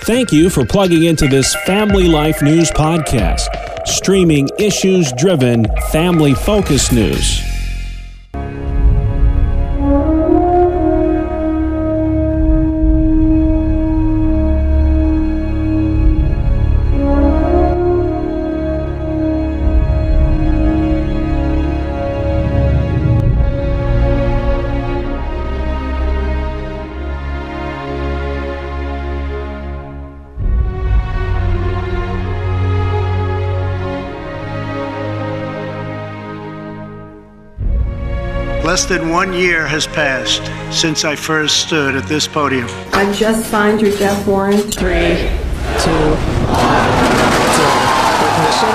Thank you for plugging into this Family Life News podcast, streaming issues-driven, family-focused news. Less than 1 year has passed since I first stood at this podium. I just signed your death warrant. 3, 2, 1. Ignition.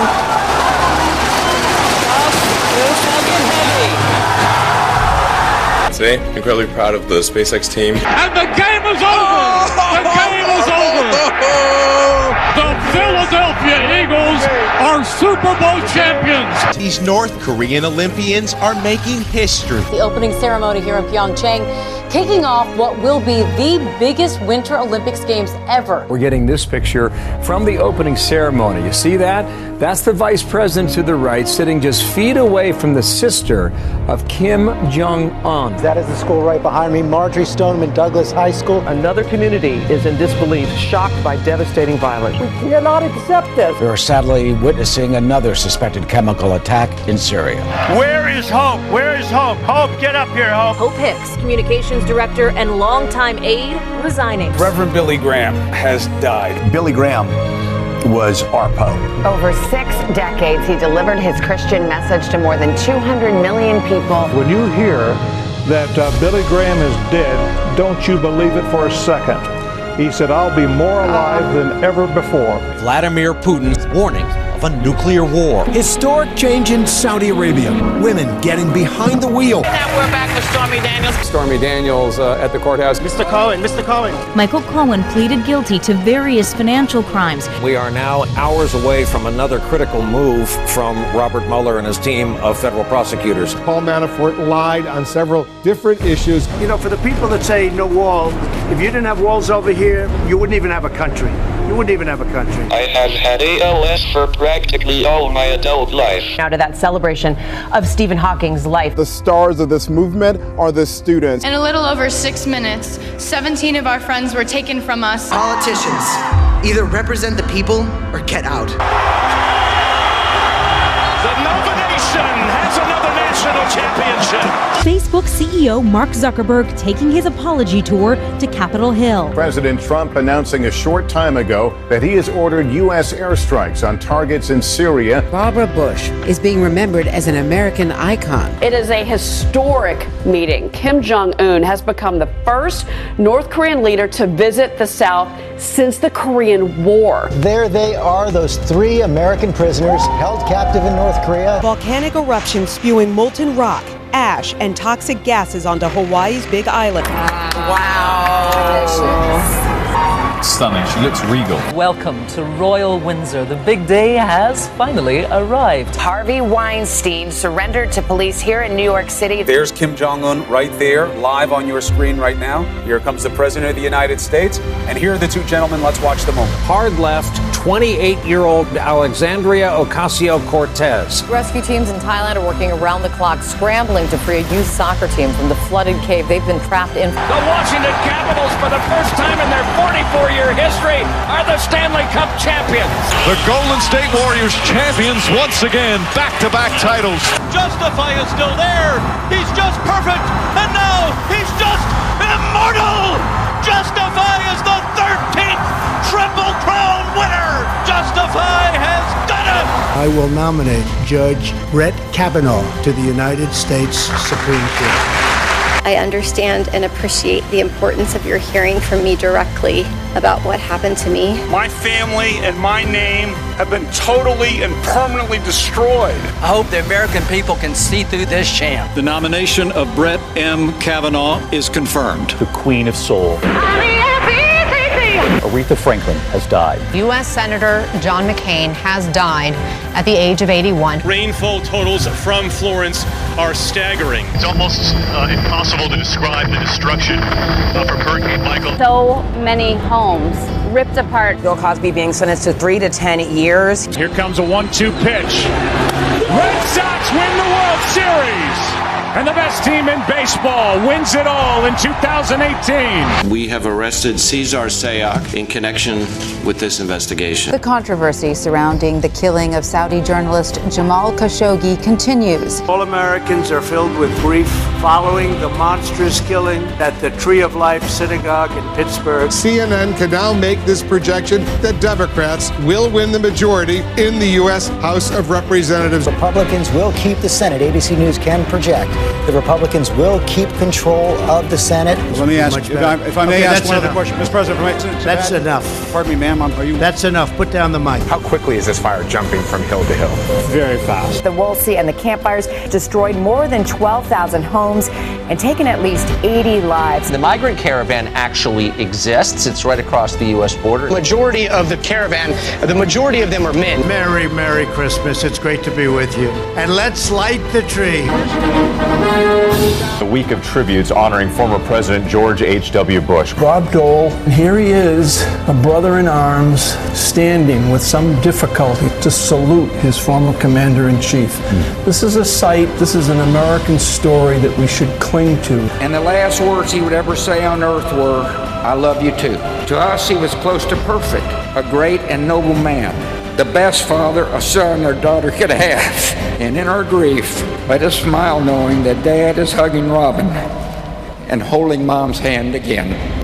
Today, incredibly proud of the SpaceX team. And the game is over! The game is over! The Philadelphia Eagles are Super Bowl champions! These North Korean Olympians are making history. The opening ceremony here in Pyeongchang kicking off what will be the biggest Winter Olympics Games ever. We're getting this picture from the opening ceremony. You see that? That's the vice president to the right, sitting just feet away from the sister of Kim Jong-un. That is the school right behind me, Marjorie Stoneman Douglas High School. Another community is in disbelief, shocked by devastating violence. We cannot accept this. We are sadly witnessing another suspected chemical attack in Syria. Where is Hope? Where is Hope? Hope, get up here, Hope. Hope Hicks, communications director and longtime aide, resigning. Reverend Billy Graham has died. Billy Graham was our Pope. Over 6 decades, he delivered his Christian message to more than 200 million people. When you hear that Billy Graham is dead, don't you believe it for a second. He said, I'll be more alive than ever before. Vladimir Putin's warning of a nuclear war. Historic change in Saudi Arabia. Women getting behind the wheel. And we're back with Stormy Daniels. Stormy Daniels at the courthouse. Mr. Cohen. Michael Cohen pleaded guilty to various financial crimes. We are now hours away from another critical move from Robert Mueller and his team of federal prosecutors. Paul Manafort lied on several different issues. You know, for the people that say no wall, if you didn't have walls over here, you wouldn't even have a country. You wouldn't even have a country. I have had ALS for practically all my adult life. Now to that celebration of Stephen Hawking's life. The stars of this movement are the students. In a little over 6 minutes, 17 of our friends were taken from us. Politicians, either represent the people or get out. The Nova Nation has another national championship. Facebook CEO Mark Zuckerberg taking his apology tour to Capitol Hill. President Trump announcing a short time ago that he has ordered U.S. airstrikes on targets in Syria. Barbara Bush is being remembered as an American icon. It is a historic meeting. Kim Jong-un has become the first North Korean leader to visit the South since the Korean War. There they are, those 3 American prisoners held captive in North Korea. Volcanic eruption spewing molten rock, ash, and toxic gases onto Hawaii's Big Island. Wow. Stunning. She looks regal. Welcome to Royal Windsor. The big day has finally arrived. Harvey Weinstein surrendered to police here in New York City. There's Kim Jong-un right there, live on your screen right now. Here comes the President of the United States. And here are the 2 gentlemen. Let's watch the moment. Hard left, 28-year-old Alexandria Ocasio-Cortez. Rescue teams in Thailand are working around the clock, scrambling to free a youth soccer team from the flooded cave they've been trapped in. The Washington Capitals, for the first time in their 44-year history, are the Stanley Cup champions. The Golden State Warriors champions once again, back-to-back titles. Justify is still there. He's just perfect. And now he's just immortal. Justify is the 13th Triple Crown winner. Justify has done it. I will nominate Judge Brett Kavanaugh to the United States Supreme Court. I understand and appreciate the importance of your hearing from me directly about what happened to me. My family and my name have been totally and permanently destroyed. I hope the American people can see through this sham. The nomination of Brett M. Kavanaugh is confirmed. The Queen of Soul. Aretha Franklin has died. U.S. Senator John McCain has died at the age of 81. Rainfall totals from Florence are staggering. It's almost impossible to describe the destruction from Hurricane Michael. So many homes ripped apart. Bill Cosby being sentenced to 3 to 10 years. Here comes a 1-2 pitch. Red Sox win the World Series. And the best team in baseball wins it all in 2018. We have arrested Cesar Sayoc in connection with this investigation. The controversy surrounding the killing of Saudi journalist Jamal Khashoggi continues. All Americans are filled with grief following the monstrous killing at the Tree of Life Synagogue in Pittsburgh. CNN can now make this projection that Democrats will win the majority in the U.S. House of Representatives. Republicans will keep the Senate. ABC News can project the Republicans will keep control of the Senate. Let me ask, if I may ask one other question. Mr. President, that's enough. Pardon me, ma'am. That's enough. Put down the mic. How quickly is this fire jumping from hill to hill? Very fast. The Woolsey and the campfires destroyed more than 12,000 homes and taken at least 80 lives. The migrant caravan actually exists. It's right across the U.S. border. The majority of the caravan, the majority of them are men. Merry, Merry Christmas. It's great to be with you. And let's light the tree. A week of tributes honoring former President George H.W. Bush. Bob Dole, here he is, a brother in arms, standing with some difficulty to salute his former commander-in-chief. This is a sight, this is an American story that we should cling to. And the last words he would ever say on earth were, "I love you too." To us, he was close to perfect, a great and noble man. The best father a son or daughter could have. And in our grief, let us smile knowing that Dad is hugging Robin and holding Mom's hand again.